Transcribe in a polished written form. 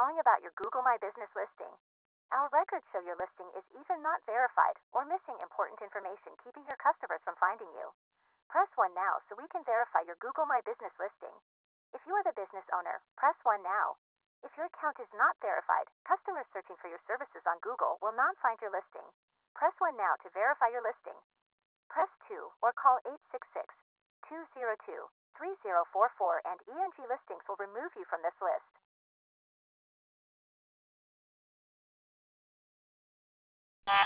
calling about your Google My Business listing. Our records show your listing is either not verified or missing important information, keeping your customers from finding you. Press 1 now so we can verify your Google My Business listing. If you are the business owner, press 1 now. If your account is not verified, customers searching for your services on Google will not find your listing. Press 1 now to verify your listing. Press 2 or call 866-202-3044 and ENG Listings will remove you from this list.